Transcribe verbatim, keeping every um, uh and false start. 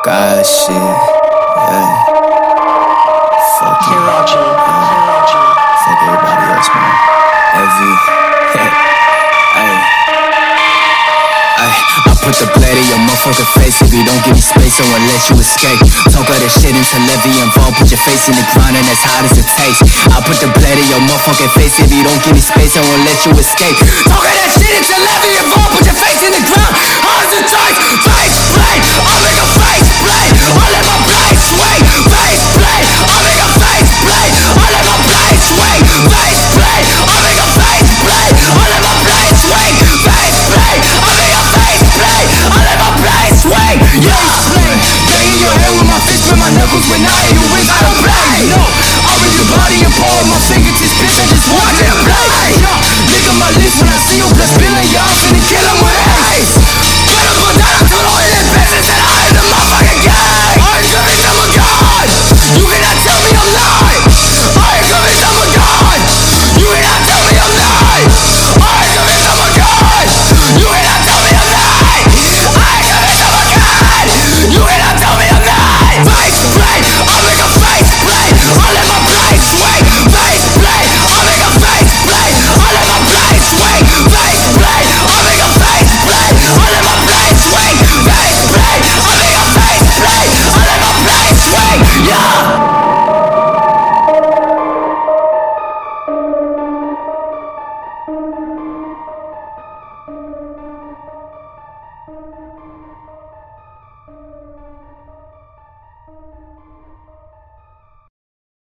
God shit. Yeah. Fuck you. Yeah. Fuck everybody else, man. Every. Hey. I put the blade in your motherfucking face if you don't give me space, I won't let you escape. Talk all that shit until Levy involved, put your face in the ground and as hot as it takes. I put the blade in your motherfucking face if you don't give me space, I won't let you escape. Talk all that shit until Levy involved, put your